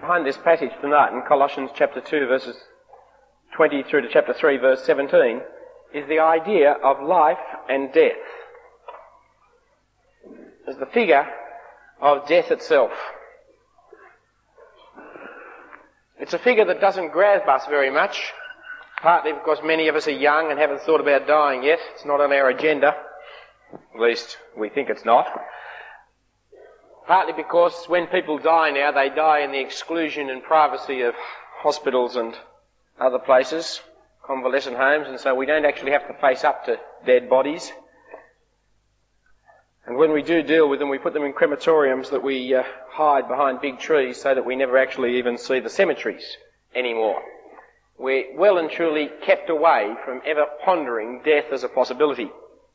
behind this passage tonight in Colossians chapter 2 verses 20 through to chapter 3 verse 17 is the idea of life and death. As the figure of death itself. It's a figure that doesn't grab us very much, partly because many of us are young and haven't thought about dying yet. It's not on our agenda. At least we think it's not. Partly because when people die now, they die in the exclusion and privacy of hospitals and other places, convalescent homes, and so we don't actually have to face up to dead bodies. And when we do deal with them, we put them in crematoriums that we hide behind big trees so that we never actually even see the cemeteries anymore. We're well and truly kept away from ever pondering death as a possibility.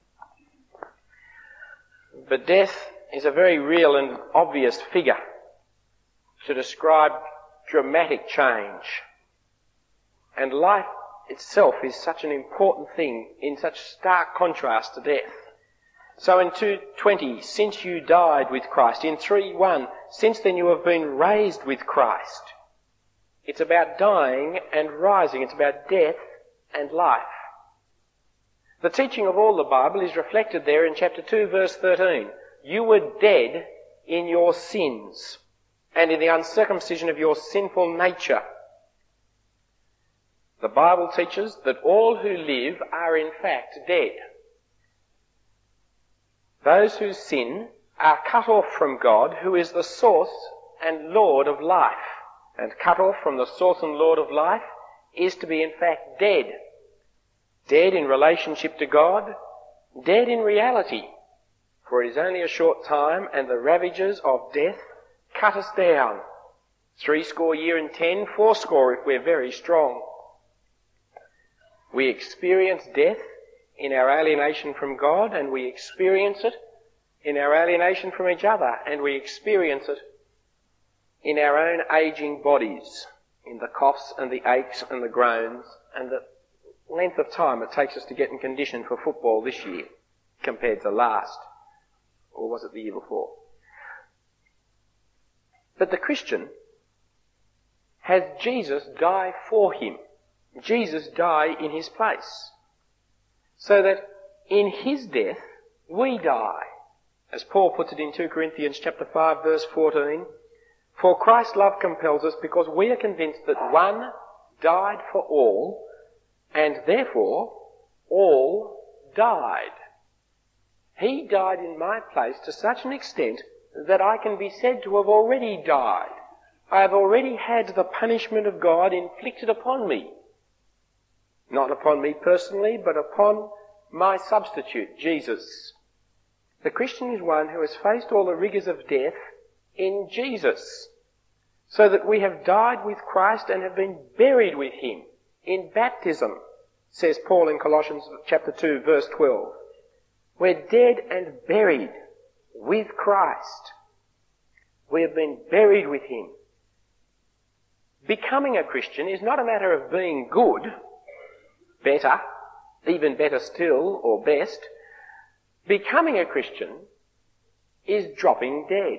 But death is a very real and obvious figure to describe dramatic change. And life itself is such an important thing in such stark contrast to death. So in 2:20, since you died with Christ. In 3:1, since then you have been raised with Christ. It's about dying and rising. It's about death and life. The teaching of all the Bible is reflected there in chapter 2 verse 13. You were dead in your sins and in the uncircumcision of your sinful nature. The Bible teaches that all who live are in fact dead. Those who sin are cut off from God, who is the source and Lord of life. And cut off from the source and Lord of life is to be in fact dead. Dead in relationship to God, dead in reality. For it is only a short time, and the ravages of death cut us down. 70 years and 10, 80 if we're very strong. We experience death in our alienation from God, and we experience it in our alienation from each other, and we experience it in our own aging bodies, in the coughs and the aches and the groans, and the length of time it takes us to get in condition for football this year compared to last, or was it the year before? But the Christian has Jesus die for him. Jesus die in his place. So that in his death we die. As Paul puts it in 2 Corinthians chapter 5 verse 14, for Christ's love compels us because we are convinced that one died for all, and therefore all died. He died in my place to such an extent that I can be said to have already died. I have already had the punishment of God inflicted upon me. Not upon me personally, but upon my substitute, Jesus. The Christian is one who has faced all the rigours of death in Jesus, so that we have died with Christ and have been buried with him in baptism, says Paul in Colossians chapter 2 verse 12. We're dead and buried with Christ. We have been buried with him. Becoming a Christian is not a matter of being good, better, even better still, or best. Becoming a Christian is dropping dead.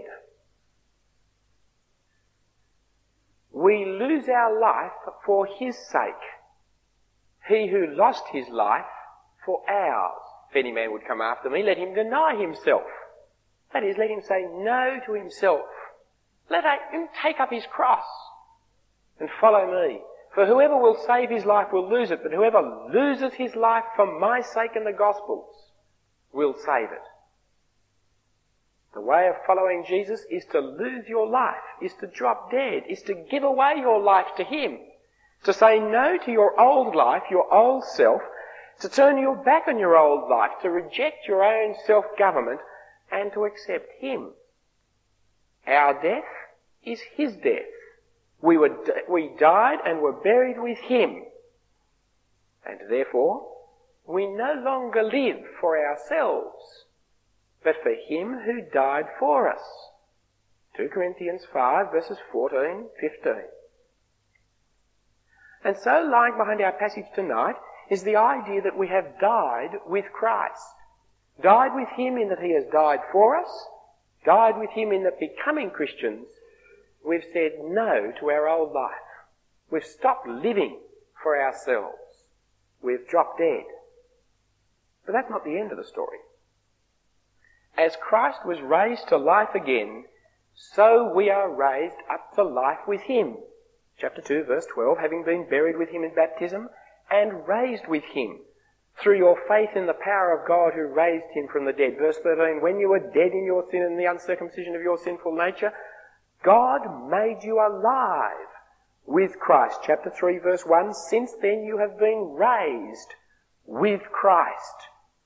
We lose our life for his sake. He who lost his life for ours. If any man would come after me, let him deny himself. That is, let him say no to himself. Let him take up his cross and follow me. For whoever will save his life will lose it, but whoever loses his life for my sake and the gospel's will save it. The way of following Jesus is to lose your life, is to drop dead, is to give away your life to him, to say no to your old life, your old self, to turn your back on your old life, to reject your own self-government, and to accept him. Our death is his death. We died and were buried with him. And therefore, we no longer live for ourselves, but for him who died for us. 2 Corinthians 5 verses 14, 15. And so lying behind our passage tonight is the idea that we have died with Christ. Died with him in that he has died for us, died with him in that becoming Christians, We've said no to our old life. We've stopped living for ourselves. We've dropped dead. But that's not the end of the story. As Christ was raised to life again, so we are raised up to life with him. Chapter 2, verse 12, having been buried with him in baptism and raised with him through your faith in the power of God who raised him from the dead. Verse 13, when you were dead in your sin and the uncircumcision of your sinful nature, God made you alive with Christ. Chapter 3, verse 1, since then you have been raised with Christ.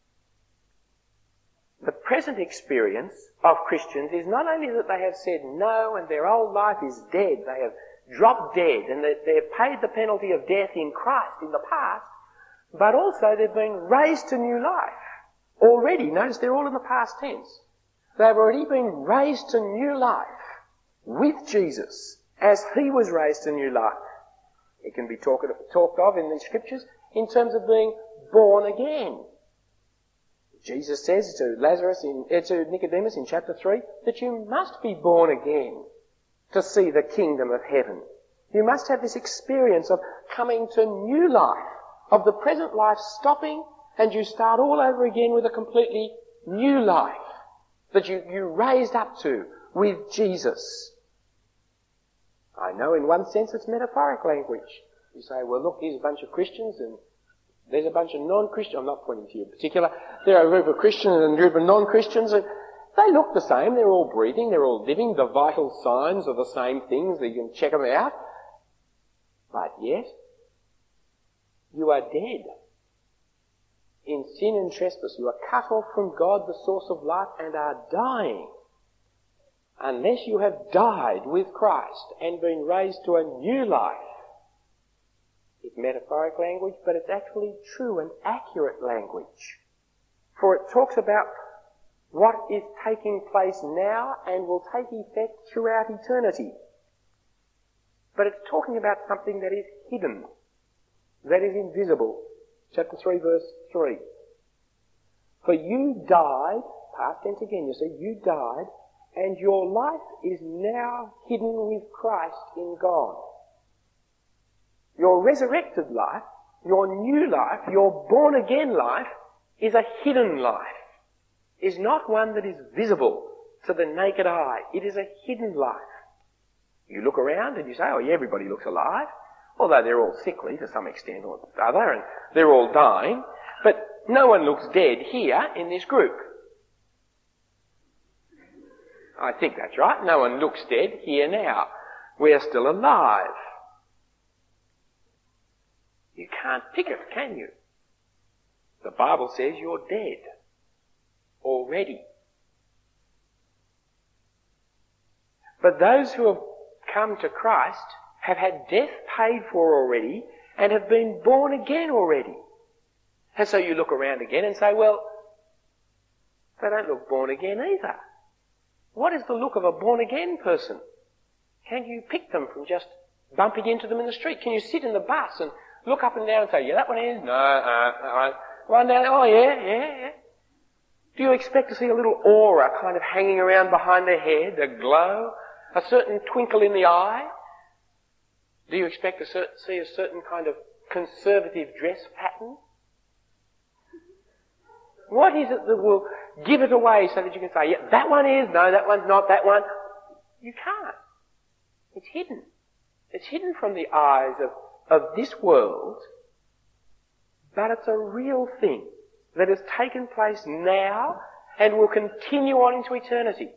The present experience of Christians is not only that they have said no and their old life is dead, they have dropped dead and that they've paid the penalty of death in Christ in the past, but also they've been raised to new life already. Notice they're all in the past tense. They've already been raised to new life with Jesus as he was raised to new life. It can be talked of in the scriptures in terms of being born again. Jesus says to Nicodemus in chapter 3 that you must be born again to see the kingdom of heaven. You must have this experience of coming to new life, of the present life stopping, and you start all over again with a completely new life that you raised up to with Jesus. I know in one sense it's metaphoric language. You say, well look, here's a bunch of Christians and there's a bunch of non-Christians. I'm not pointing to you in particular. There are a group of Christians and a group of non-Christians, and they look the same. They're all breathing. They're all living. The vital signs are the same things. You can check them out. But yet, you are dead. In sin and trespass, you are cut off from God, the source of life, and are dying. Unless you have died with Christ and been raised to a new life. It's metaphoric language, but it's actually true and accurate language. For it talks about what is taking place now and will take effect throughout eternity. But it's talking about something that is hidden, that is invisible. Chapter 3, verse 3. For you died, past tense again, you see, you died, and your life is now hidden with Christ in God. Your resurrected life, your new life, your born-again life is a hidden life. Is not one that is visible to the naked eye. It is a hidden life. You look around and you say, oh yeah, everybody looks alive, although they're all sickly to some extent or other, and they're all dying, but no one looks dead here in this group. I think that's right. No one looks dead here now. We're still alive. You can't pick it, can you? The Bible says you're dead already. But those who have come to Christ have had death paid for already and have been born again already. And so you look around again and say, well, they don't look born again either. What is the look of a born again person? Can you pick them from just bumping into them in the street? Can you sit in the bus and look up and down and say, yeah, that one is? No, one down, oh yeah. Do you expect to see a little aura kind of hanging around behind their head, a glow, a certain twinkle in the eye? Do you expect to see a certain kind of conservative dress pattern? What is it that will give it away so that you can say, yeah, that one is, no, that one's not, that one? You can't. It's hidden. It's hidden from the eyes of this world, but it's a real thing that has taken place now and will continue on into eternity.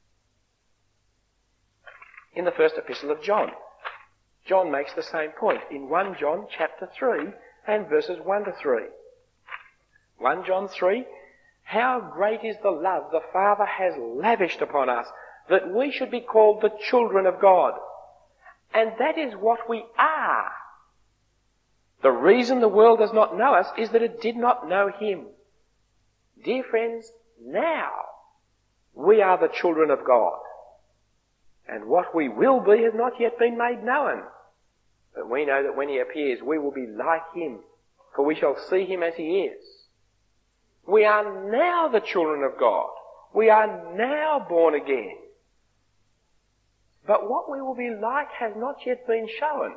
In the first epistle of John, John makes the same point in 1 John chapter 3 and verses 1 to 3. 1 John 3, how great is the love the Father has lavished upon us, that we should be called the children of God. And that is what we are. The reason the world does not know us is that it did not know him. Dear friends, now we are the children of God. And what we will be has not yet been made known. But we know that when he appears, we will be like him, for we shall see him as he is. We are now the children of God. We are now born again. But what we will be like has not yet been shown.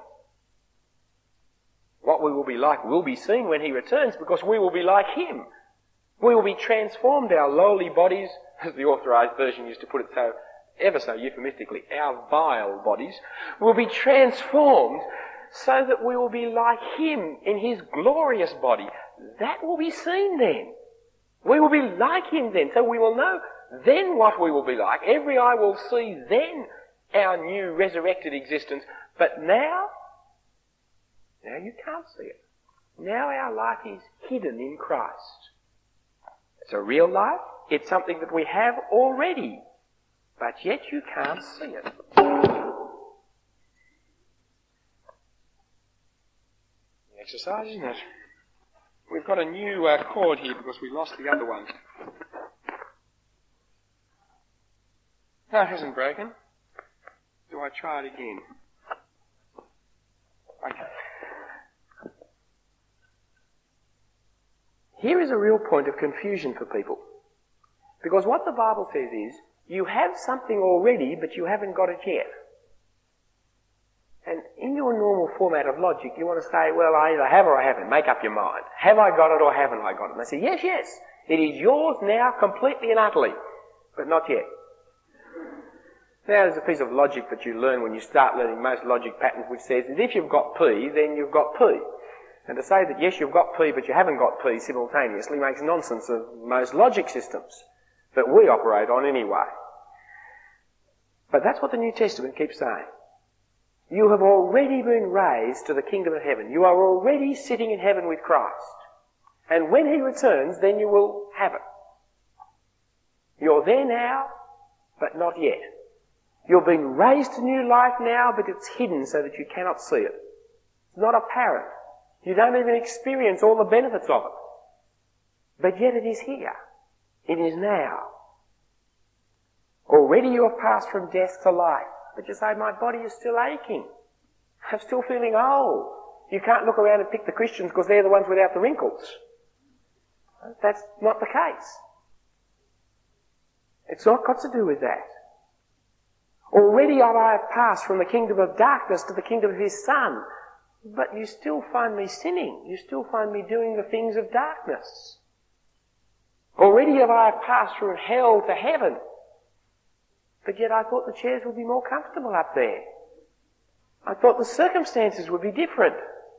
What we will be like will be seen when he returns, because we will be like him. We will be transformed. Our lowly bodies, as the Authorised Version used to put it so ever so euphemistically, our vile bodies will be transformed so that we will be like him in his glorious body. That will be seen then. We will be like him then, so we will know then what we will be like. Every eye will see then our new resurrected existence. But now you can't see it. Now our life is hidden in Christ. It's a real life. It's something that we have already. But yet you can't see it. Exercise, isn't it? We've got a new chord here because we lost the other one. No, it hasn't broken. Do I try it again? Okay. Here is a real point of confusion for people. Because what the Bible says is, you have something already, but you haven't got it yet. And in your normal format of logic, you want to say, well, I either have or I haven't. Make up your mind. Have I got it or haven't I got it? And they say, yes, yes. It is yours now completely and utterly, but not yet. Now, there's a piece of logic that you learn when you start learning most logic patterns, which says that if you've got P, then you've got P. And to say that, yes, you've got P, but you haven't got P simultaneously makes nonsense of most logic systems that we operate on anyway. But that's what the New Testament keeps saying. You have already been raised to the kingdom of heaven. You are already sitting in heaven with Christ. And when he returns, then you will have it. You're there now, but not yet. You're being raised to new life now, but it's hidden so that you cannot see it. It's not apparent. You don't even experience all the benefits of it. But yet it is here. It is now. Already you have passed from death to life. But you say, my body is still aching. I'm still feeling old. You can't look around and pick the Christians because they're the ones without the wrinkles. That's not the case. It's not got to do with that. Already I have passed from the kingdom of darkness to the kingdom of his Son. But you still find me sinning. You still find me doing the things of darkness. Already have I passed from hell to heaven. But yet I thought the chairs would be more comfortable up there. I thought the circumstances would be different.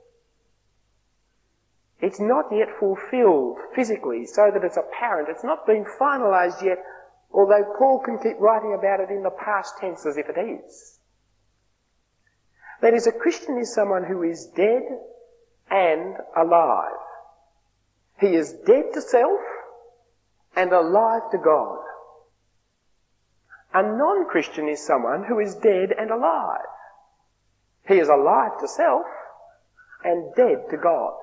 It's not yet fulfilled physically so that it's apparent. It's not been finalised yet, although Paul can keep writing about it in the past tense as if it is. That is, a Christian is someone who is dead and alive. He is dead to self and alive to God. A non-Christian is someone who is dead and alive. He is alive to self and dead to God.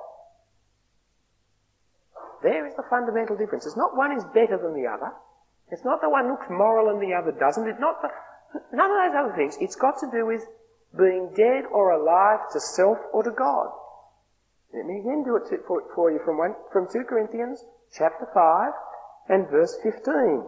There is the fundamental difference. It's not one is better than the other. It's not that one looks moral and the other doesn't. It's not none of those other things. It's got to do with being dead or alive to self or to God. Let me again do it for you from 2 Corinthians chapter 5 and verse 15.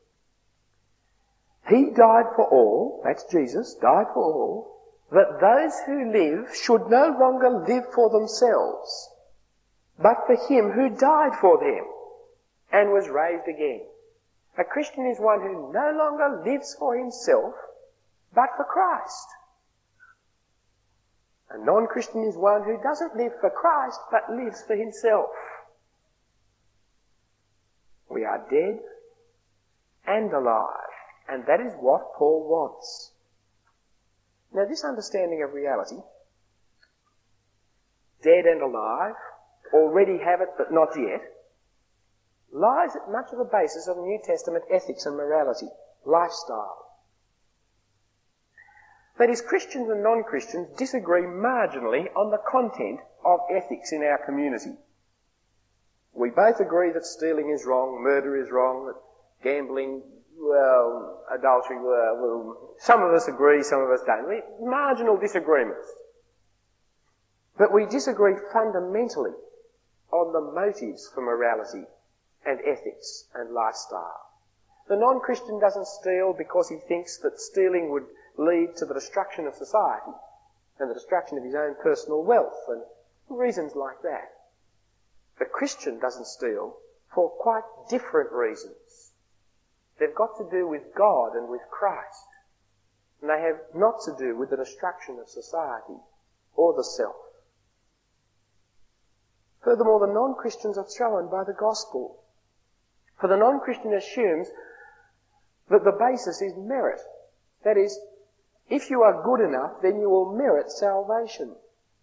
He died for all, that's Jesus, died for all, that those who live should no longer live for themselves, but for him who died for them and was raised again. A Christian is one who no longer lives for himself, but for Christ. A non-Christian is one who doesn't live for Christ, but lives for himself. We are dead and alive. And that is what Paul wants. Now, this understanding of reality, dead and alive, already have it but not yet, lies at much of the basis of New Testament ethics and morality, lifestyle. That is, Christians and non-Christians disagree marginally on the content of ethics in our community. We both agree that stealing is wrong, murder is wrong, that gambling, adultery, some of us agree, some of us don't. Marginal disagreements. But we disagree fundamentally on the motives for morality and ethics and lifestyle. The non-Christian doesn't steal because he thinks that stealing would lead to the destruction of society and the destruction of his own personal wealth and reasons like that. The Christian doesn't steal for quite different reasons. They've got to do with God and with Christ, and they have not to do with the destruction of society or the self. Furthermore, the non-Christians are thrown by the gospel. For the non-Christian assumes that the basis is merit. That is, if you are good enough, then you will merit salvation.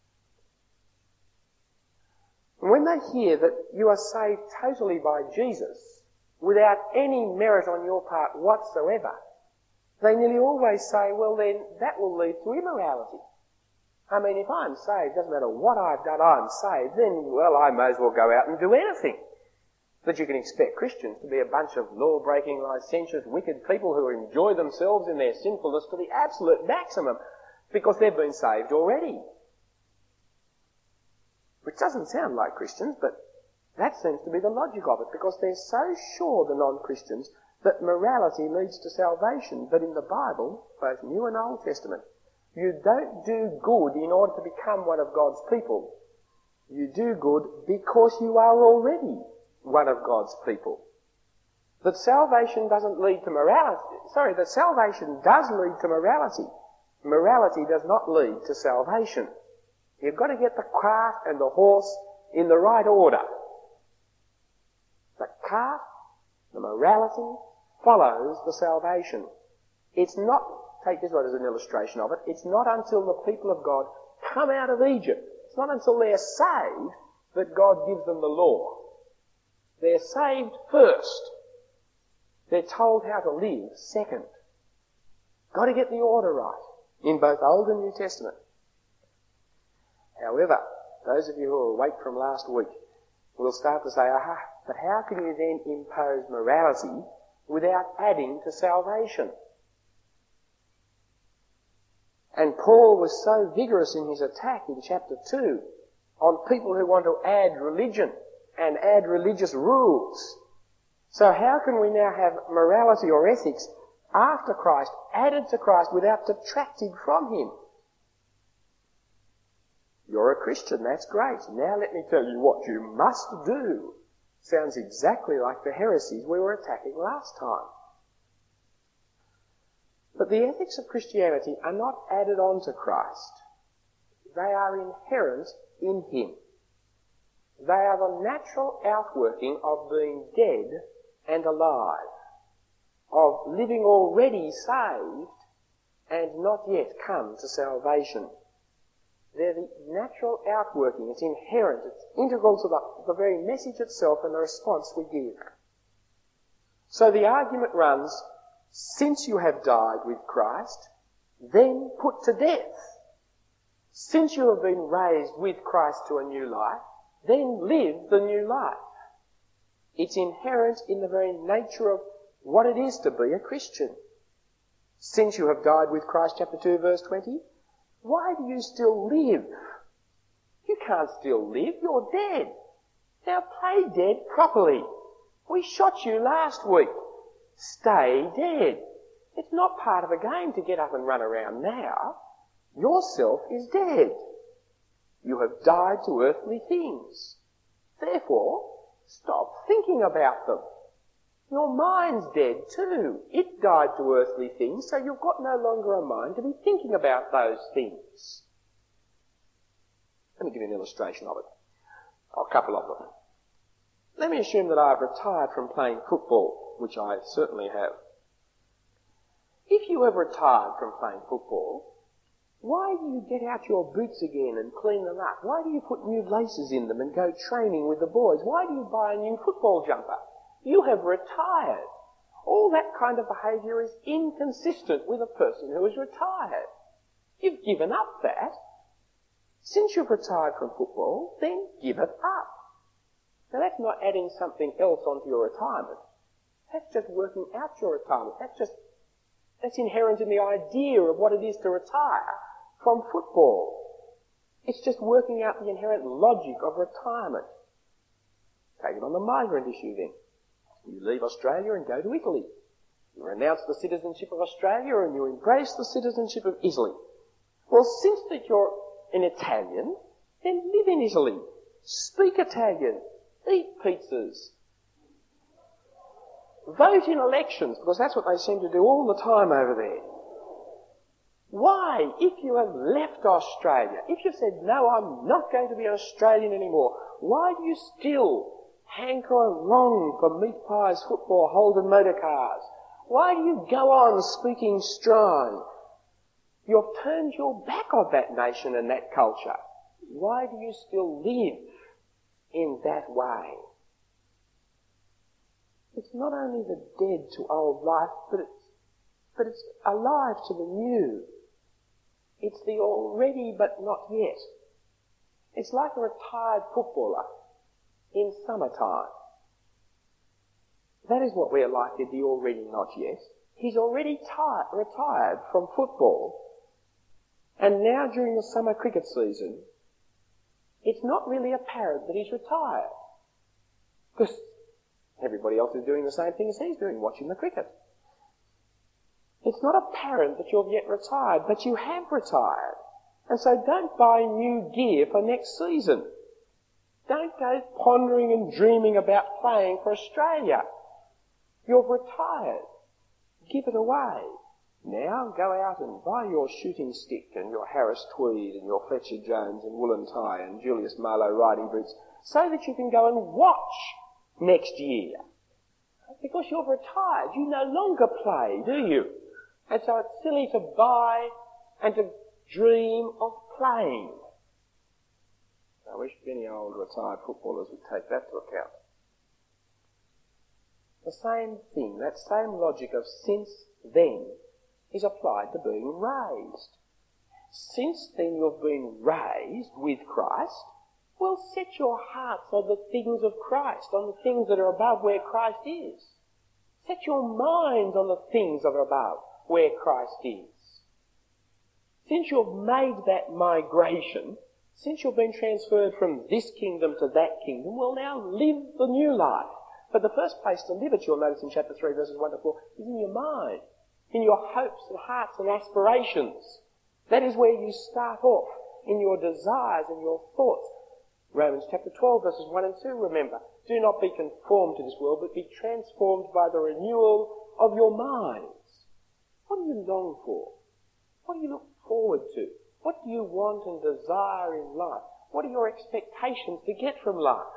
And when they hear that you are saved totally by Jesus, without any merit on your part whatsoever, they nearly always say, well then, that will lead to immorality. I mean, if I'm saved, doesn't matter what I've done, I'm saved, then, well, I may as well go out and do anything. That you can expect Christians to be a bunch of law-breaking, licentious, wicked people who enjoy themselves in their sinfulness to the absolute maximum because they've been saved already. Which doesn't sound like Christians, but that seems to be the logic of it, because they're so sure, the non-Christians, that morality leads to salvation. But in the Bible, both New and Old Testament, you don't do good in order to become one of God's people. You do good because you are already one of God's people. That salvation doesn't lead to morality. That salvation does lead to morality. Morality does not lead to salvation. You've got to get the cart and the horse in the right order. The cart, the morality, follows the salvation. It's not, take this one as an illustration of it, it's not until the people of God come out of Egypt, it's not until they're saved that God gives them the law. They're saved first. They're told how to live second. Got to get the order right in both Old and New Testament. However, those of you who are awake from last week will start to say, aha, but how can you then impose morality without adding to salvation? And Paul was so vigorous in his attack in chapter 2 on people who want to add religion and add religious rules. So how can we now have morality or ethics after Christ, added to Christ without detracting from him? You're a Christian, that's great. Now let me tell you what you must do. Sounds exactly like the heresies we were attacking last time. But the ethics of Christianity are not added on to Christ. They are inherent in him. They are the natural outworking of being dead and alive, of living already saved and not yet come to salvation. They're the natural outworking. It's inherent. It's integral to the very message itself and the response we give. So the argument runs, since you have died with Christ, then put to death. Since you have been raised with Christ to a new life, then live the new life. It's inherent in the very nature of what it is to be a Christian. Since you have died with Christ, chapter 2, verse 20, why do you still live? You can't still live, you're dead. Now play dead properly. We shot you last week. Stay dead. It's not part of a game to get up and run around now. Yourself is dead. You have died to earthly things. Therefore, stop thinking about them. Your mind's dead too. It died to earthly things, so you've got no longer a mind to be thinking about those things. Let me give you an illustration of it. A couple of them. Let me assume that I've retired from playing football, which I certainly have. If you have retired from playing football, why do you get out your boots again and clean them up? Why do you put new laces in them and go training with the boys? Why do you buy a new football jumper? You have retired. All that kind of behaviour is inconsistent with a person who is retired. You've given up that. Since you've retired from football, then give it up. Now that's not adding something else onto your retirement. That's just working out your retirement. That's inherent in the idea of what it is to retire from football. It's just working out the inherent logic of retirement. Take it on the migrant issue then. You leave Australia and go to Italy. You renounce the citizenship of Australia and you embrace the citizenship of Italy. Well, since that you're an Italian, then live in Italy. Speak Italian. Eat pizzas. Vote in elections, because that's what they seem to do all the time over there. Why, if you have left Australia, if you've said, no, I'm not going to be an Australian anymore, why do you still hanker and long for meat pies, football, Holden motor cars? Why do you go on speaking strong? You've turned your back on that nation and that culture. Why do you still live in that way? It's not only the dead to old life, but it's alive to the new. It's the already but not yet. It's like a retired footballer in summertime. That is what we're like in the already not yet. He's already retired from football, and now during the summer cricket season, it's not really apparent that he's retired, because everybody else is doing the same thing as he's doing, watching the cricket. It's not apparent that you've yet retired, but you have retired. And so don't buy new gear for next season. Don't go pondering and dreaming about playing for Australia. You've retired. Give it away. Now go out and buy your shooting stick and your Harris tweed and your Fletcher Jones and woolen tie and Julius Marlowe riding boots, so that you can go and watch next year. Because you've retired. You no longer play, do you? And so it's silly to buy and to dream of playing. I wish many old retired footballers would take that to account. The same thing, that same logic of since then, is applied to being raised. Since then you've been raised with Christ, well, set your hearts on the things of Christ, on the things that are above where Christ is. Set your minds on the things that are above where Christ is. Since you've made that migration, since you've been transferred from this kingdom to that kingdom, well, now live the new life. But the first place to live it, you'll notice in chapter 3, verses 1 to 4, is in your mind, in your hopes and hearts and aspirations. That is where you start off, in your desires and your thoughts. Romans chapter 12, verses 1 and 2, remember, do not be conformed to this world, but be transformed by the renewal of your minds. What do you long for? What do you look forward to? What do you want and desire in life? What are your expectations to get from life?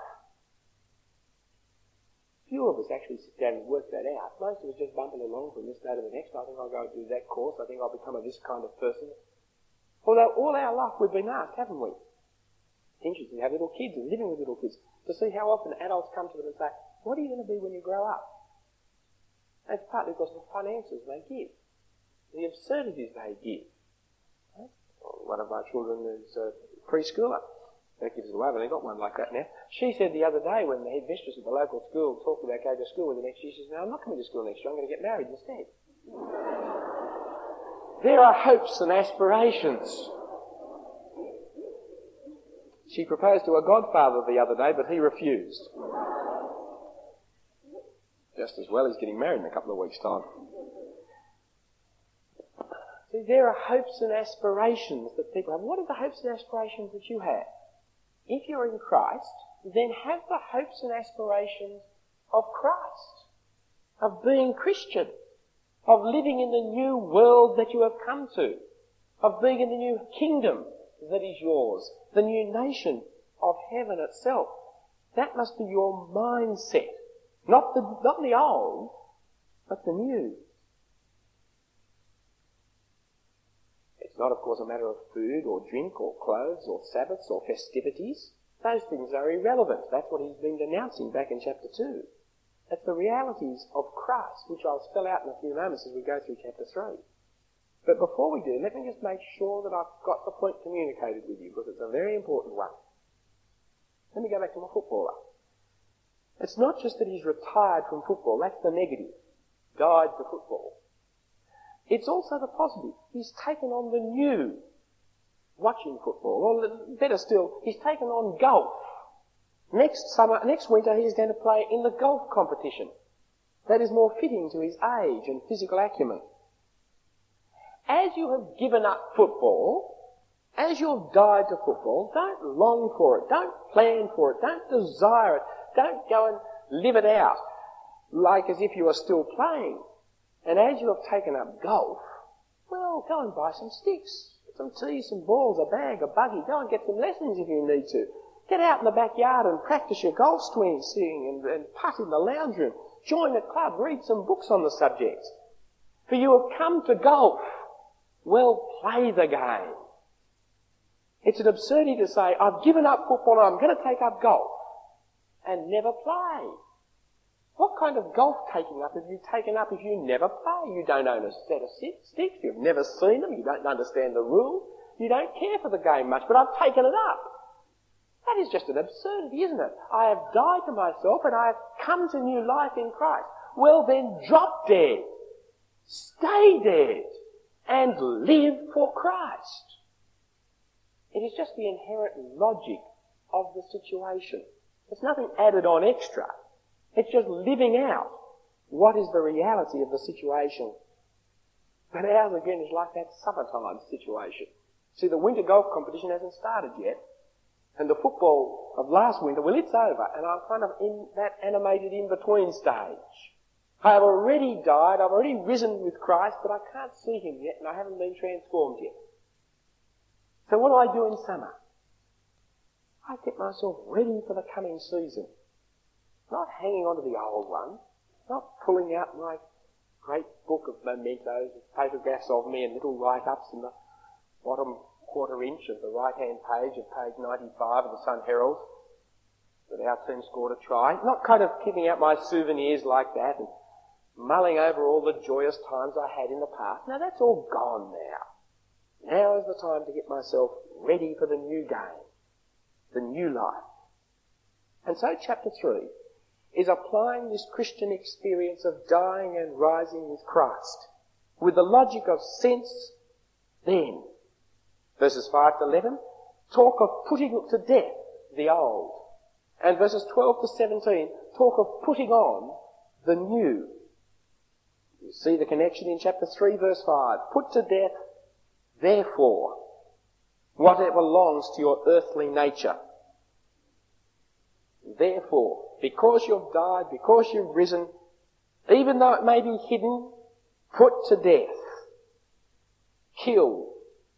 Few of us actually sit down and work that out. Most of us just bumping along from this day to the next. I think I'll go and do that course. I think I'll become this kind of person. Although all our life we've been asked, haven't we? It's interesting to have little kids and living with little kids, to see how often adults come to them and say, what are you going to be when you grow up? And it's partly because of the fun answers they give, the absurdities they give. One of my children is a preschooler. That gives it away, but they've got one like that now. She said the other day when the headmistress of the local school talked about going to school with the next year, she said, no, I'm not coming to school next year, I'm going to get married instead. There are hopes and aspirations. She proposed to a godfather the other day, but he refused. Just as well, he's getting married in a couple of weeks' time. See, there are hopes and aspirations that people have. What are the hopes and aspirations that you have? If you're in Christ, then have the hopes and aspirations of Christ, of being Christian, of living in the new world that you have come to, of being in the new kingdom that is yours, the new nation of heaven itself. That must be your mindset. Not the old, but the new. It's not, of course, a matter of food or drink or clothes or Sabbaths or festivities. Those things are irrelevant. That's what he's been denouncing back in chapter 2. It's the realities of Christ, which I'll spell out in a few moments as we go through chapter 3. But before we do, let me just make sure that I've got the point communicated with you, because it's a very important one. Let me go back to my footballer. It's not just that he's retired from football. That's the negative. Died to football. It's also the positive. He's taken on the new, watching football. Or better still, he's taken on golf. Next winter he's going to play in the golf competition. that is more fitting to his age and physical acumen. As you have given up football, as you've died to football, don't long for it, don't plan for it, don't desire it, don't go and live it out like as if you are still playing. And as you have taken up golf, well, go and buy some sticks, some tees, some balls, a bag, a buggy, go and get some lessons if you need to. Get out in the backyard and practice your golf swing and putt in the lounge room. Join a club, read some books on the subject. For you have come to golf. Well, play the game. It's an absurdity to say, I've given up football and I'm going to take up golf and never play. What kind of golf taking up have you taken up if you never play? You don't own a set of sticks, you've never seen them, you don't understand the rules, you don't care for the game much, but I've taken it up. That is just an absurdity, isn't it? I have died to myself and I have come to new life in Christ. Well then, drop dead. Stay dead. And live for Christ. It is just the inherent logic of the situation. There's nothing added on extra. It's just living out what is the reality of the situation. But ours again is like that summertime situation. See, the winter golf competition hasn't started yet. And the football of last winter, well, it's over, and I'm kind of in that animated in-between stage. I have already died, I've already risen with Christ, but I can't see him yet, and I haven't been transformed yet. So what do I do in summer? I get myself ready for the coming season. Not hanging on to the old one, not pulling out my great book of mementos with photographs of me and little write-ups in the bottom quarter inch of the right-hand page of page 95 of the Sun Herald that our team scored a try. Not kind of keeping out my souvenirs like that and mulling over all the joyous times I had in the past. No, that's all gone now. Now is the time to get myself ready for the new game, the new life. And so chapter 3 is applying this Christian experience of dying and rising with Christ with the logic of sense then. Verses 5 to 11 talk of putting to death the old. And verses 12 to 17 talk of putting on the new. You see the connection in chapter 3 verse 5. Put to death, therefore, whatever belongs to your earthly nature. Therefore, because you've died, because you've risen, even though it may be hidden, put to death, kill,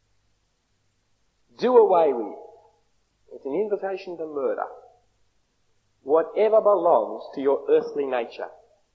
do away with. It's an invitation to murder. Whatever belongs to your earthly nature.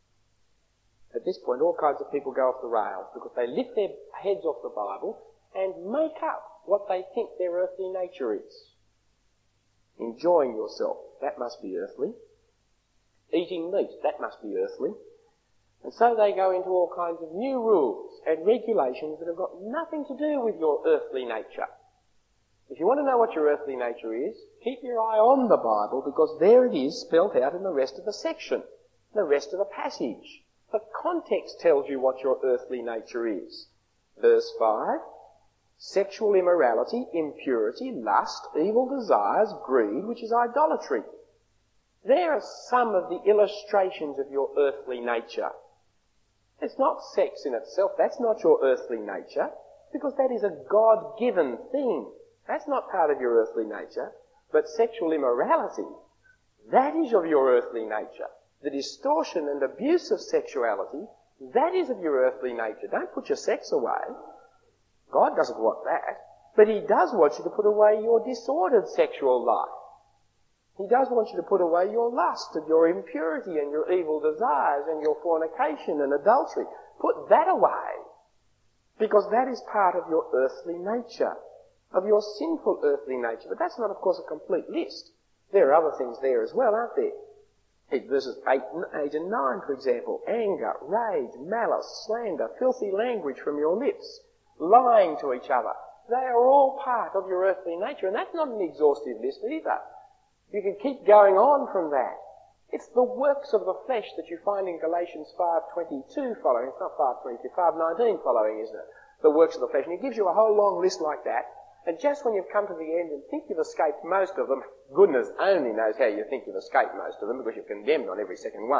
At this point, all kinds of people go off the rails because they lift their heads off the Bible and make up what they think their earthly nature is. Enjoying yourself, that must be earthly. Eating meat, that must be earthly. And so they go into all kinds of new rules and regulations that have got nothing to do with your earthly nature. If you want to know what your earthly nature is, keep your eye on the Bible because there it is spelt out in the rest of the section, the rest of the passage. The context tells you what your earthly nature is. Verse 5, sexual immorality, impurity, lust, evil desires, greed, which is idolatry. There are some of the illustrations of your earthly nature. It's not sex in itself, that's not your earthly nature, because that is a God-given thing. That's not part of your earthly nature. But sexual immorality, that is of your earthly nature. The distortion and abuse of sexuality, that is of your earthly nature. Don't put your sex away. God doesn't want that. But he does want you to put away your disordered sexual life. He does want you to put away your lust and your impurity and your evil desires and your fornication and adultery. Put that away. Because that is part of your earthly nature, of your sinful earthly nature. But that's not, of course, a complete list. There are other things there as well, aren't there? Verses 8 and 9, for example. Anger, rage, malice, slander, filthy language from your lips, lying to each other. They are all part of your earthly nature, and that's not an exhaustive list either. You can keep going on from that. It's the works of the flesh that you find in Galatians 5:22 following. It's not 5:22, 5:19 following, isn't it? The works of the flesh. And it gives you a whole long list like that. And just when you've come to the end and think you've escaped most of them, goodness only knows how you think you've escaped most of them because you're condemned on every second one.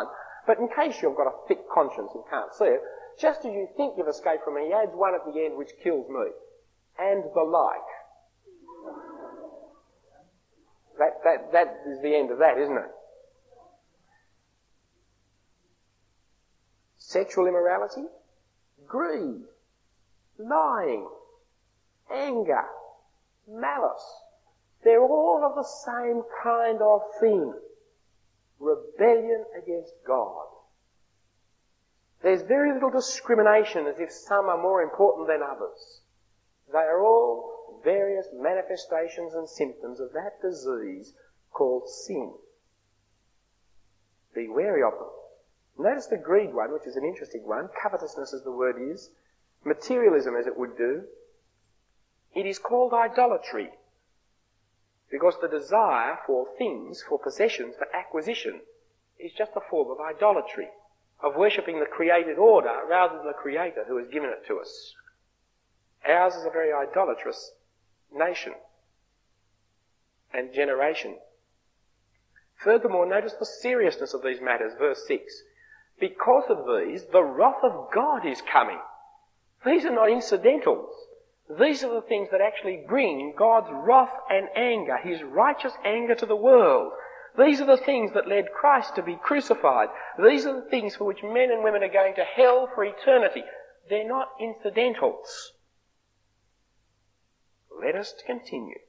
But in case you've got a thick conscience and can't see it, just as you think you've escaped from me, he adds one at the end which kills me. And the like. That is the end of that, isn't it? Sexual immorality, greed, lying, anger, malice. They're all of the same kind of thing. Rebellion against God. There's very little discrimination as if some are more important than others. They are all various manifestations and symptoms of that disease called sin. Be wary of them. Notice the greed one, which is an interesting one. Covetousness, as the word is. Materialism, as it would do. It is called idolatry, because the desire for things, for possessions, for acquisition, is just a form of idolatry, of worshipping the created order rather than the Creator who has given it to us. Ours is a very idolatrous nation and generation. Furthermore, notice the seriousness of these matters, verse 6. Because of these, the wrath of God is coming. These are not incidentals. These are the things that actually bring God's wrath and anger, his righteous anger to the world. These are the things that led Christ to be crucified. These are the things for which men and women are going to hell for eternity. They're not incidentals. Let us continue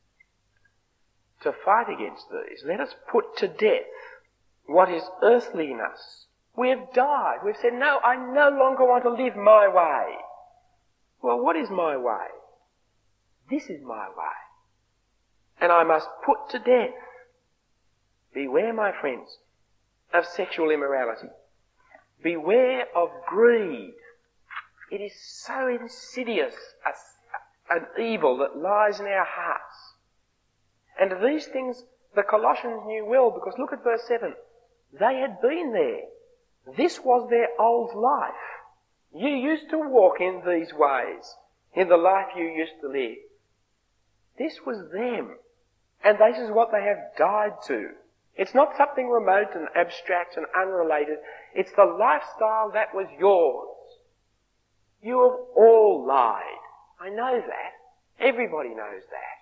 to fight against these. Let us put to death what is earthly in us. We have died. We've said, no, I no longer want to live my way. Well, what is my way? This is my way. And I must put to death. Beware, my friends, of sexual immorality. Beware of greed. It is so insidious an evil that lies in our hearts. And these things the Colossians knew well, because look at verse 7. They had been there. This was their old life. You used to walk in these ways, in the life you used to live. This was them. And this is what they have died to. It's not something remote and abstract and unrelated. It's the lifestyle that was yours. You have all lied. I know that. Everybody knows that.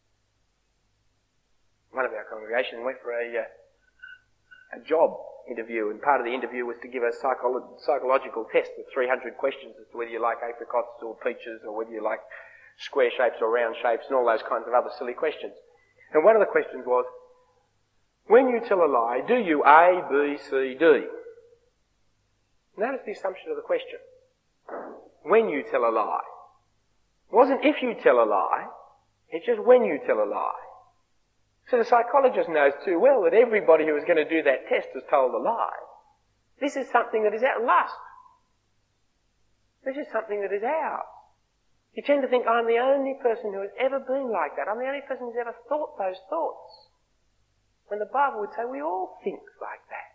One of our congregation went for a job interview, and part of the interview was to give a psychological test with 300 questions as to whether you like apricots or peaches, or whether you like square shapes or round shapes, and all those kinds of other silly questions. And one of the questions was, when you tell a lie, do you A, B, C, D? Notice the assumption of the question. When you tell a lie. It wasn't if you tell a lie, it's just when you tell a lie. So the psychologist knows too well that everybody who is going to do that test has told a lie. This is something that is our lust. This is something that is ours. You tend to think, I'm the only person who has ever been like that. I'm the only person who's ever thought those thoughts. When the Bible would say we all think like that.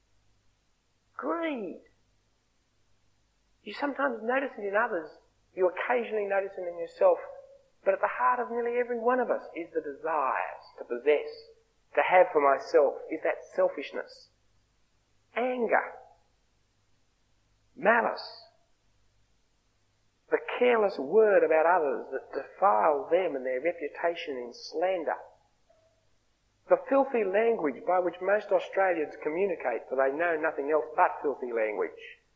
Greed. You sometimes notice it in others. You occasionally notice it in yourself. But at the heart of nearly every one of us is the desires to possess, to have for myself, is that selfishness. Anger. Malice. The careless word about others that defile them and their reputation in slander. The filthy language by which most Australians communicate, for they know nothing else but filthy language.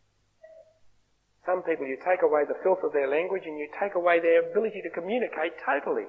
Some people, you take away the filth of their language and you take away their ability to communicate totally.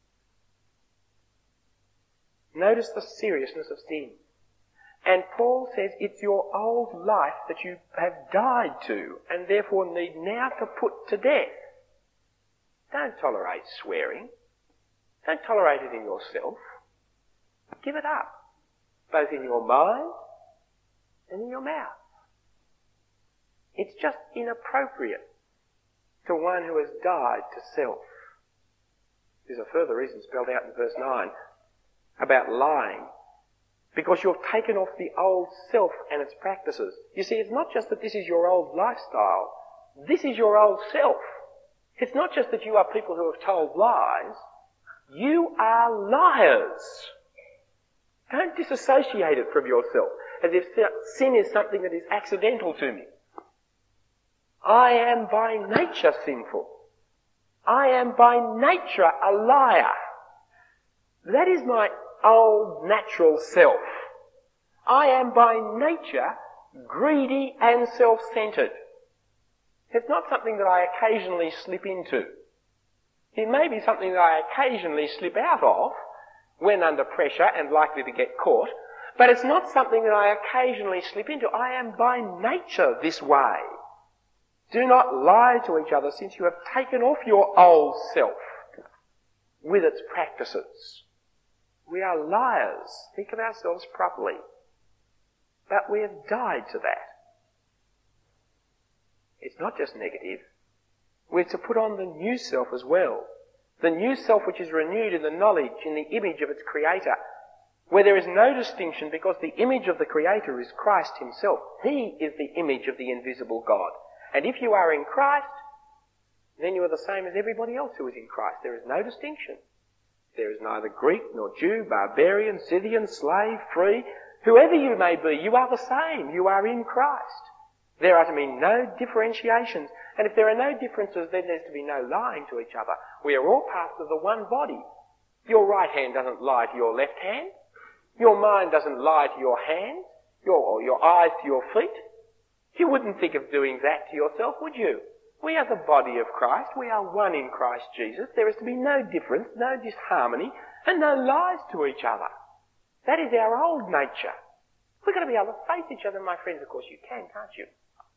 Notice the seriousness of sin. And Paul says it's your old life that you have died to and therefore need now to put to death. Don't tolerate swearing. Don't tolerate it in yourself. Give it up, both in your mind and in your mouth. It's just inappropriate to one who has died to self. There's a further reason spelled out in verse 9 about lying. Because you've taken off the old self and its practices. You see, it's not just that this is your old lifestyle. This is your old self. It's not just that you are people who have told lies. You are liars. Don't disassociate it from yourself. as if sin is something that is accidental to me. I am by nature sinful. I am by nature a liar. That is my old natural self. I am by nature greedy and self-centred. It's not something that I occasionally slip into. It may be something that I occasionally slip out of when under pressure and likely to get caught, but it's not something that I occasionally slip into. I am by nature this way. Do not lie to each other, since you have taken off your old self with its practices. We are liars. Think of ourselves properly. But we have died to that. It's not just negative. We're to put on the new self as well. The new self which is renewed in the knowledge, in the image of its Creator, where there is no distinction because the image of the Creator is Christ Himself. He is the image of the invisible God. And if you are in Christ, then you are the same as everybody else who is in Christ. There is no distinction. There is neither Greek nor Jew, barbarian, Scythian, slave, free. Whoever you may be, you are the same. You are in Christ. There are to be no differentiations. And if there are no differences, then there's to be no lying to each other. We are all parts of the one body. Your right hand doesn't lie to your left hand. Your mind doesn't lie to your hand. Your eyes to your feet. You wouldn't think of doing that to yourself, would you? We are the body of Christ. We are one in Christ Jesus. There is to be no difference, no disharmony, and no lies to each other. That is our old nature. We've got to be able to face each other, my friends. Of course you can, can't you?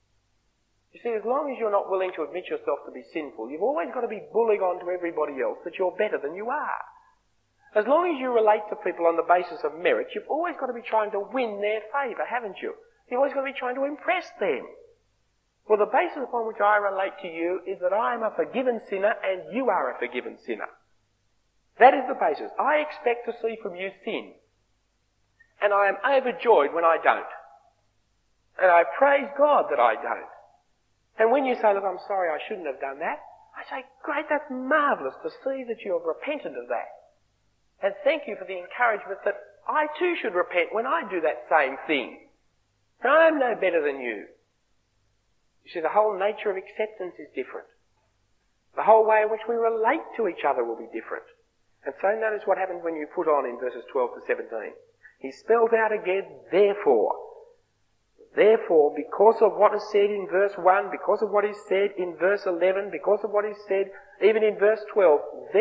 You see, as long as you're not willing to admit yourself to be sinful, you've always got to be bullying on to everybody else that you're better than you are. As long as you relate to people on the basis of merit, you've always got to be trying to win their favour, haven't you? You've always got to be trying to impress them. Well, the basis upon which I relate to you is that I am a forgiven sinner and you are a forgiven sinner. That is the basis. I expect to see from you sin. And I am overjoyed when I don't. And I praise God that I don't. And when you say, look, I'm sorry, I shouldn't have done that, I say, great, that's marvellous to see that you have repented of that. And thank you for the encouragement that I too should repent when I do that same thing. And I am no better than you. You see, the whole nature of acceptance is different. The whole way in which we relate to each other will be different. And so notice what happens when you put on in verses 12 to 17. He spells out again, therefore. Therefore, because of what is said in verse 1, because of what is said in verse 11, because of what is said even in verse 12,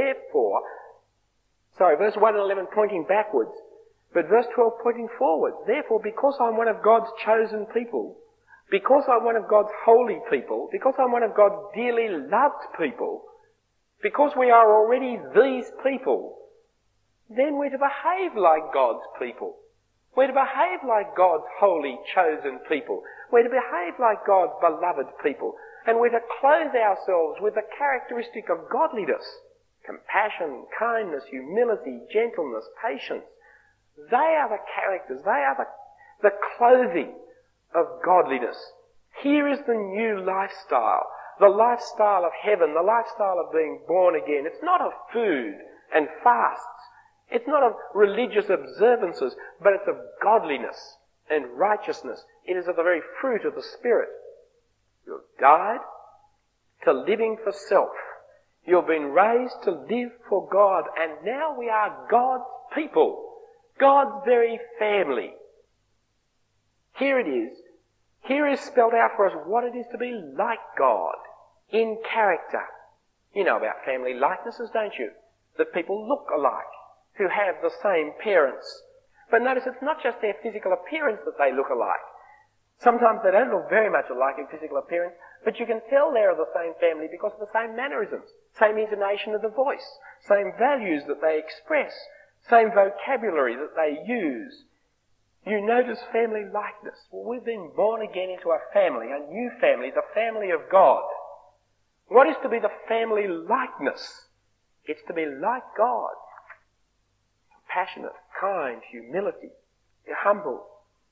verse 1 and 11 pointing backwards, but verse 12 pointing forward. Therefore, because I'm one of God's chosen people, because I'm one of God's holy people, because I'm one of God's dearly loved people, because we are already these people, then we're to behave like God's people. We're to behave like God's holy, chosen people. We're to behave like God's beloved people. And we're to clothe ourselves with the characteristic of godliness. Compassion, kindness, humility, gentleness, patience. They are the characters, they are the clothing of godliness. Here is the new lifestyle, the lifestyle of heaven, the lifestyle of being born again. It's not of food and fasts. It's not of religious observances, but it's of godliness and righteousness. It is of the very fruit of the Spirit. You've died to living for self. You've been raised to live for God, and now we are God's people, God's very family. Here it is. Here is spelled out for us what it is to be like God in character. You know about family likenesses, don't you? That people look alike, who have the same parents. But notice it's not just their physical appearance that they look alike. Sometimes they don't look very much alike in physical appearance, but you can tell they're of the same family because of the same mannerisms, same intonation of the voice, same values that they express, same vocabulary that they use. You notice family likeness. Well, we've been born again into a family, a new family, the family of God. What is to be the family likeness? It's to be like God. Compassionate, kind, humility, humble.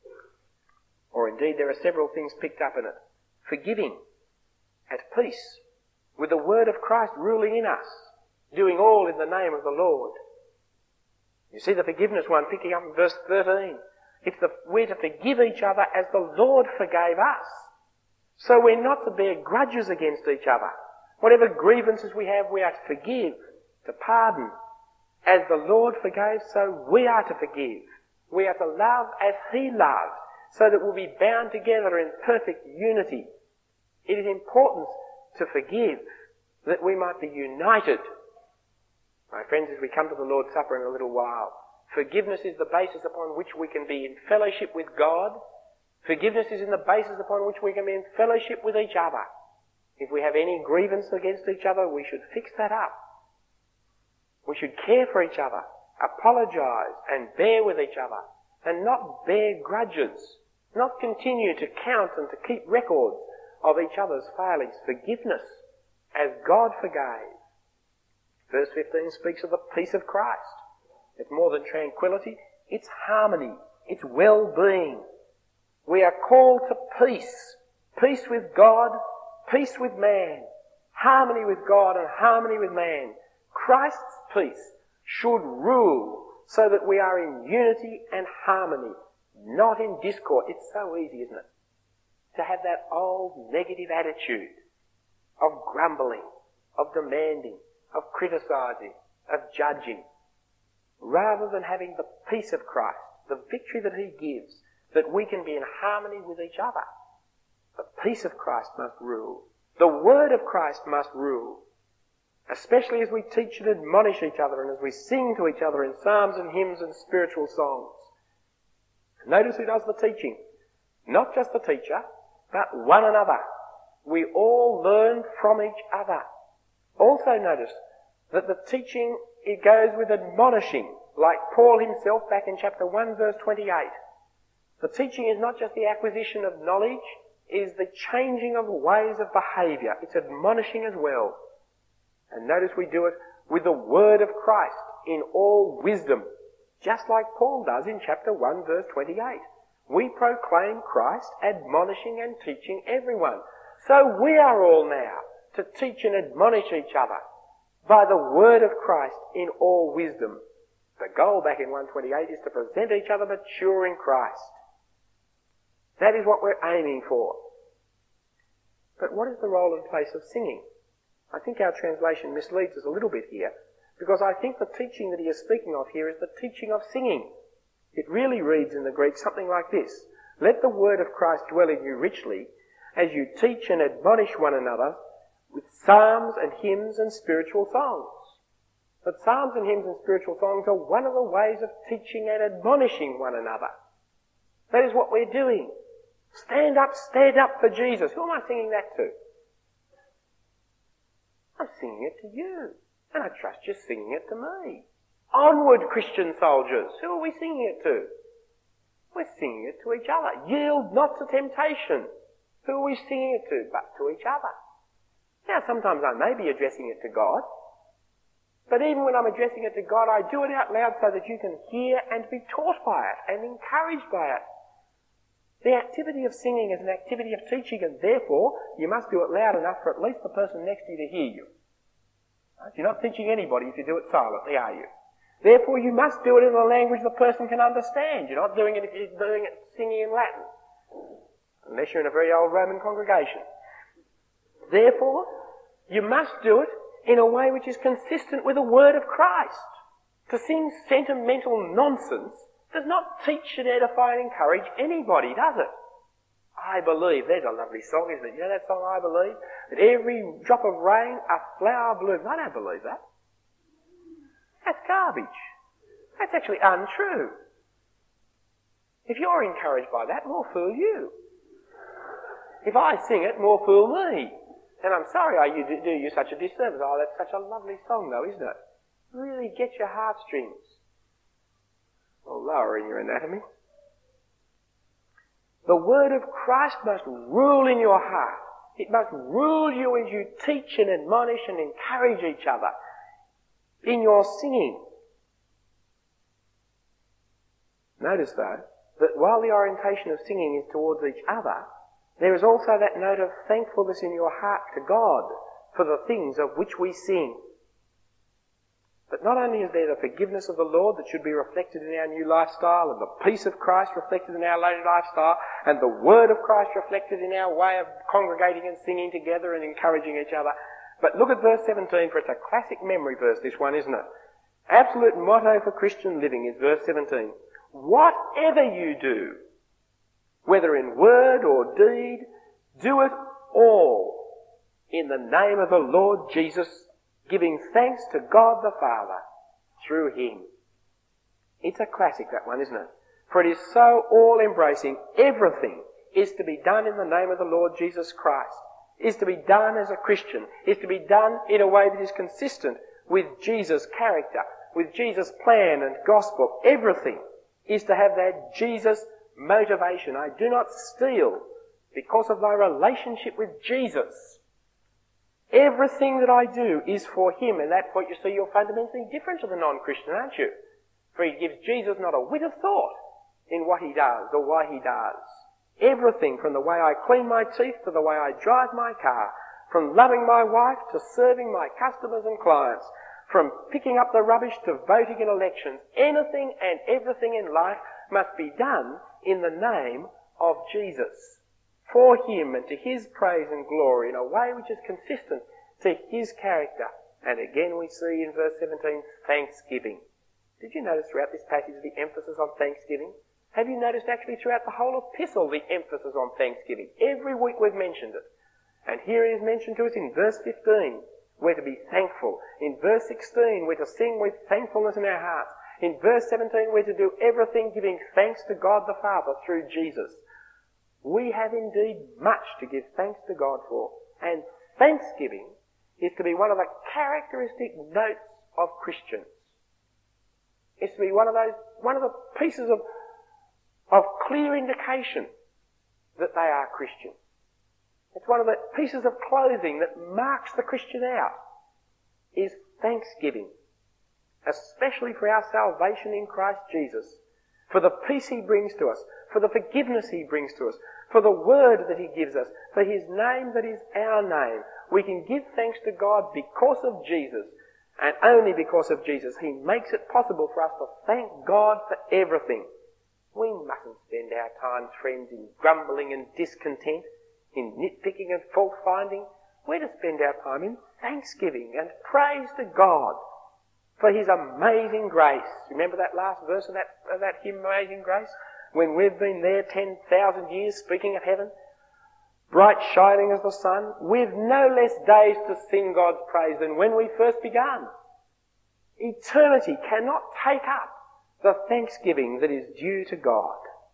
Or indeed there are several things picked up in it. Forgiving, at peace, with the word of Christ ruling in us, doing all in the name of the Lord. You see the forgiveness one picking up in verse 13. We're to forgive each other as the Lord forgave us. So we're not to bear grudges against each other. Whatever grievances we have, we are to forgive, to pardon. As the Lord forgave, so we are to forgive. We are to love as He loved, so that we'll be bound together in perfect unity. It is important to forgive, that we might be united. My friends, as we come to the Lord's Supper in a little while, forgiveness is the basis upon which we can be in fellowship with God. Forgiveness is in the basis upon which we can be in fellowship with each other. If we have any grievance against each other, we should fix that up. We should care for each other, apologise and bear with each other, and not bear grudges, not continue to count and to keep records of each other's failings. Forgiveness, as God forgave. Verse 15 speaks of the peace of Christ. It's more than tranquility, it's harmony, it's well-being. We are called to peace. Peace with God, peace with man. Harmony with God and harmony with man. Christ's peace should rule so that we are in unity and harmony, not in discord. It's so easy, isn't it, to have that old negative attitude of grumbling, of demanding, of criticising, of judging, rather than having the peace of Christ, the victory that He gives, that we can be in harmony with each other. The peace of Christ must rule. The Word of Christ must rule, especially as we teach and admonish each other and as we sing to each other in psalms and hymns and spiritual songs. Notice who does the teaching. Not just the teacher, but one another. We all learn from each other. Also notice that the teaching, it goes with admonishing, like Paul himself back in chapter 1 verse 28. The teaching is not just the acquisition of knowledge, it is the changing of ways of behaviour. It's admonishing as well. And notice we do it with the word of Christ in all wisdom, just like Paul does in chapter 1 verse 28. We proclaim Christ, admonishing and teaching everyone. So we are all now to teach and admonish each other by the word of Christ in all wisdom. The goal back in 128 is to present each other mature in Christ. That is what we're aiming for. But what is the role and place of singing? I think our translation misleads us a little bit here, because I think the teaching that he is speaking of here is the teaching of singing. It really reads in the Greek something like this: "Let the word of Christ dwell in you richly, as you teach and admonish one another with psalms and hymns and spiritual songs." But psalms and hymns and spiritual songs are one of the ways of teaching and admonishing one another. That is what we're doing. Stand up for Jesus. Who am I singing that to? I'm singing it to you, and I trust you're singing it to me. Onward, Christian soldiers. Who are we singing it to? We're singing it to each other. Yield not to temptation. Who are we singing it to but to each other? Now, sometimes I may be addressing it to God, but even when I'm addressing it to God, I do it out loud so that you can hear and be taught by it and encouraged by it. The activity of singing is an activity of teaching, and therefore you must do it loud enough for at least the person next to you to hear you. Right? You're not teaching anybody if you do it silently, are you? Therefore you must do it in a language the person can understand. You're not doing it if you're doing it singing in Latin, unless you're in a very old Roman congregation. Therefore, you must do it in a way which is consistent with the word of Christ. To sing sentimental nonsense does not teach and edify and encourage anybody, does it? I believe. There's a lovely song, isn't it? You know that song, I believe? That every drop of rain, a flower blooms. I don't believe that. That's garbage. That's actually untrue. If you're encouraged by that, more fool you. If I sing it, more fool me. And I'm sorry I do you such a disservice. Oh, that's such a lovely song though, isn't it? Really get your heartstrings. Or lower in your anatomy. The word of Christ must rule in your heart. It must rule you as you teach and admonish and encourage each other in your singing. Notice though, that while the orientation of singing is towards each other, there is also that note of thankfulness in your heart to God for the things of which we sing. But not only is there the forgiveness of the Lord that should be reflected in our new lifestyle, and the peace of Christ reflected in our later lifestyle, and the Word of Christ reflected in our way of congregating and singing together and encouraging each other. But look at verse 17, for it's a classic memory verse, this one, isn't it? Absolute motto for Christian living is verse 17. Whatever you do, whether in word or deed, do it all in the name of the Lord Jesus, giving thanks to God the Father through Him. It's a classic, that one, isn't it? For it is so all-embracing. Everything is to be done in the name of the Lord Jesus Christ, is to be done as a Christian, is to be done in a way that is consistent with Jesus' character, with Jesus' plan and gospel. Everything is to have that Jesus motivation. I do not steal because of my relationship with Jesus. Everything that I do is for Him, and that point you see you're fundamentally different to the non-Christian, aren't you? For he gives Jesus not a whit of thought in what He does or why He does. Everything, from the way I clean my teeth to the way I drive my car, from loving my wife to serving my customers and clients, from picking up the rubbish to voting in elections, anything and everything in life must be done in the name of Jesus, for Him and to His praise and glory in a way which is consistent to His character. And again we see in verse 17, thanksgiving. Did you notice throughout this passage the emphasis on thanksgiving? Have you noticed actually throughout the whole epistle the emphasis on thanksgiving? Every week we've mentioned it. And here it is mentioned to us in verse 15. We're to be thankful. In verse 16 we're to sing with thankfulness in our hearts. In verse 17 we're to do everything giving thanks to God the Father through Jesus. We have indeed much to give thanks to God for. And thanksgiving is to be one of the characteristic notes of Christians. It's to be one of the pieces of clear indication that they are Christian. It's one of the pieces of clothing that marks the Christian out, is thanksgiving, especially for our salvation in Christ Jesus, for the peace He brings to us, for the forgiveness He brings to us, for the word that He gives us, for His name that is our name. We can give thanks to God because of Jesus, and only because of Jesus. He makes it possible for us to thank God for everything. We mustn't spend our time, friends, in grumbling and discontent, in nitpicking and fault-finding. We're to spend our time in thanksgiving and praise to God for His amazing grace. Remember that last verse of that hymn, Amazing Grace? When we've been there 10,000 years, speaking of heaven, bright shining as the sun, we've no less days to sing God's praise than when we first began. Eternity cannot take up the thanksgiving that is due to God.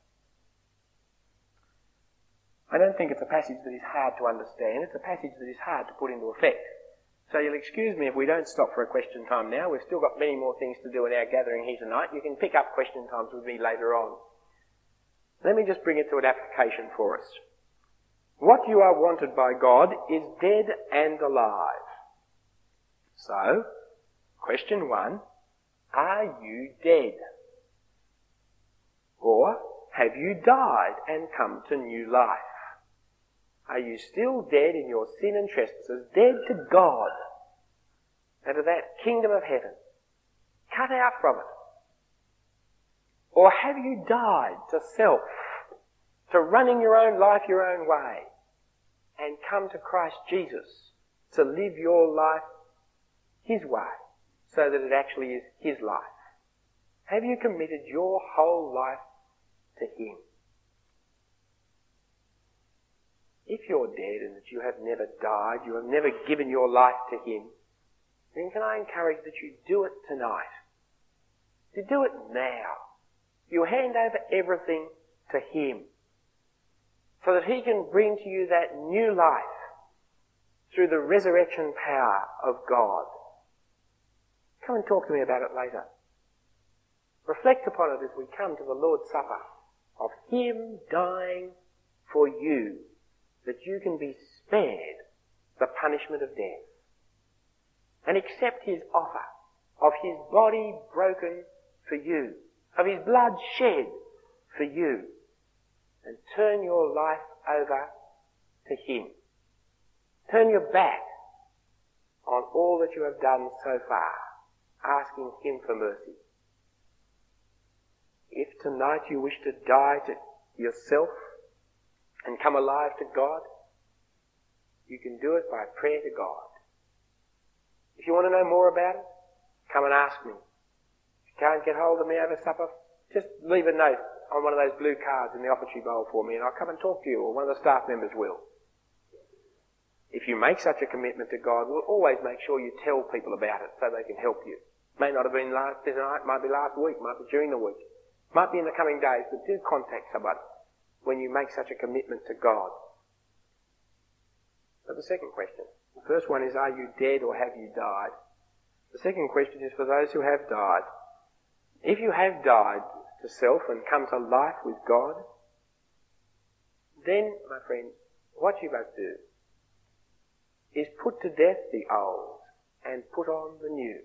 I don't think it's a passage that is hard to understand. It's a passage that is hard to put into effect. So you'll excuse me if we don't stop for a question time now. We've still got many more things to do in our gathering here tonight. You can pick up question times with me later on. Let me just bring it to an application for us. What you are wanted by God is dead and alive. So, question 1, are you dead? Or have you died and come to new life? Are you still dead in your sin and trespasses, dead to God and to that kingdom of heaven, cut out from it? Or have you died to self, to running your own life your own way, and come to Christ Jesus to live your life His way, so that it actually is His life? Have you committed your whole life to Him? If you're dead and that you have never died, you have never given your life to Him, then can I encourage that you do it tonight? To do it now. You hand over everything to Him, so that He can bring to you that new life through the resurrection power of God. Come and talk to me about it later. Reflect upon it as we come to the Lord's Supper, of Him dying for you, that you can be spared the punishment of death. And accept His offer of His body broken for you, of His blood shed for you, and turn your life over to Him. Turn your back on all that you have done so far. asking him for mercy. If tonight you wish to die to yourself and come alive to God, you can do it by prayer to God. If you want to know more about it, come and ask me. If you can't get hold of me over supper, just leave a note on one of those blue cards in the offertory bowl for me and I'll come and talk to you, or one of the staff members will. If you make such a commitment to God, we'll always make sure you tell people about it so they can help you. May not have been last night, might be last week, might be during the week, might be in the coming days, but do contact somebody when you make such a commitment to God. But the second question, the first one is, are you dead or have you died? The second question is for those who have died. If you have died to self and come to life with God, then, my friends, what you must do is put to death the old and put on the new.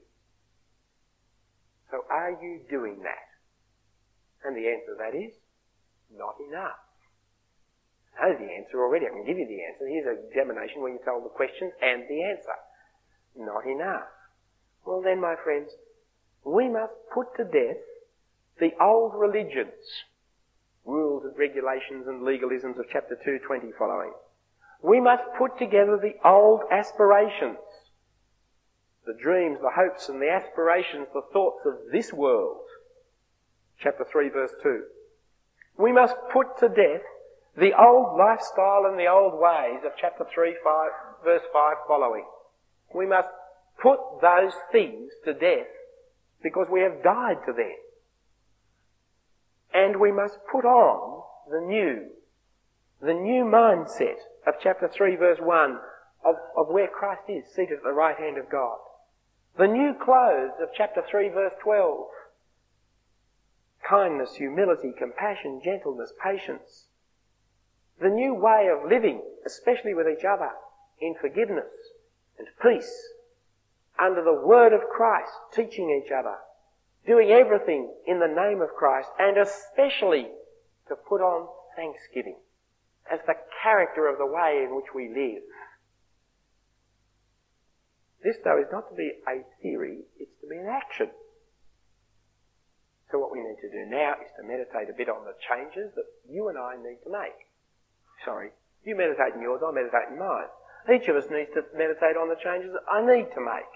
So are you doing that? And the answer to that is, not enough. I know the answer already. I can give you the answer. Here's an examination where you tell the questions and the answer. Not enough. Well then, my friends, we must put to death the old religions, rules and regulations and legalisms of chapter 2:20 following. We must put together the old aspirations, the dreams, the hopes and the aspirations, the thoughts of this world. Chapter 3 verse 2. We must put to death the old lifestyle and the old ways of chapter 3 verse 5 following. We must put those things to death because we have died to them. And we must put on the new mindset of chapter 3 verse 1 of where Christ is seated at the right hand of God. The new clothes of chapter 3 verse 12. Kindness, humility, compassion, gentleness, patience. The new way of living, especially with each other, in forgiveness and peace, under the word of Christ, teaching each other, doing everything in the name of Christ, and especially to put on thanksgiving as the character of the way in which we live. This, though, is not to be a theory, it's to be an action. So what we need to do now is to meditate a bit on the changes that you and I need to make. Sorry, you meditate in yours, I meditate in mine. Each of us needs to meditate on the changes that I need to make.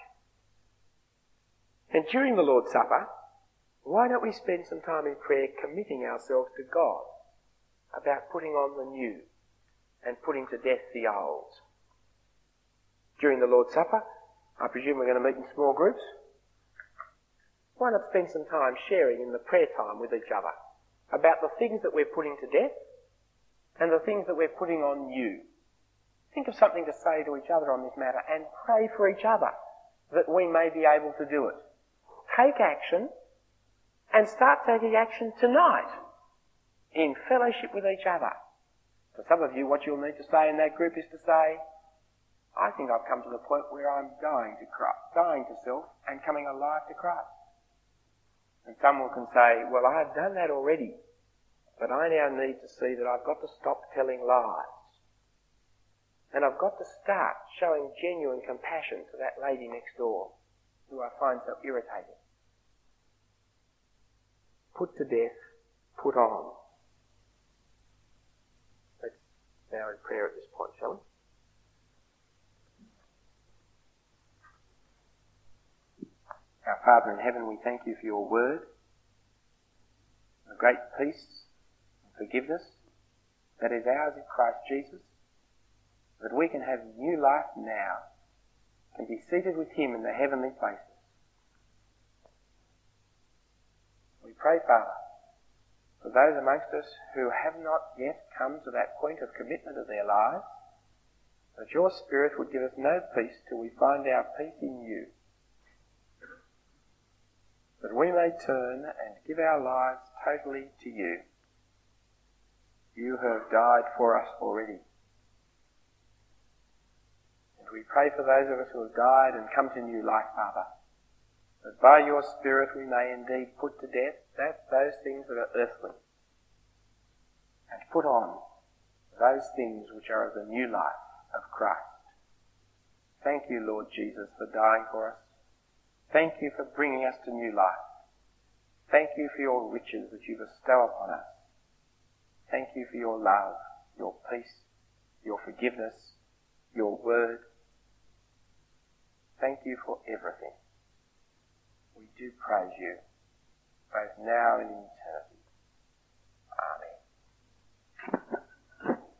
And during the Lord's Supper, why don't we spend some time in prayer committing ourselves to God about putting on the new and putting to death the old? During the Lord's Supper, I presume we're going to meet in small groups. Why not spend some time sharing in the prayer time with each other about the things that we're putting to death and the things that we're putting on new? Think of something to say to each other on this matter and pray for each other that we may be able to do it. Take action and start taking action tonight in fellowship with each other. For some of you, what you'll need to say in that group is to say, I think I've come to the point where I'm dying to Christ, dying to self and coming alive to Christ. And someone can say, well, I've done that already, but I now need to see that I've got to stop telling lies. And I've got to start showing genuine compassion to that lady next door who I find so irritating. Put to death, put on. Let's bow in prayer at this point, shall we? Our Father in heaven, we thank you for your word, the great peace and forgiveness that is ours in Christ Jesus, that we can have new life now, can be seated with him in the heavenly places. We pray, Father, for those amongst us who have not yet come to that point of commitment of their lives, that your Spirit would give us no peace till we find our peace in you, that we may turn and give our lives totally to you. You have died for us already. And we pray for those of us who have died and come to new life, Father, that by your Spirit we may indeed put to death those things that are earthly, and put on those things which are of the new life of Christ. Thank you, Lord Jesus, for dying for us. Thank you for bringing us to new life. Thank you for your riches that you bestow upon us. Thank you for your love, your peace, your forgiveness, your word. Thank you for everything. We do praise you, both now and in eternity.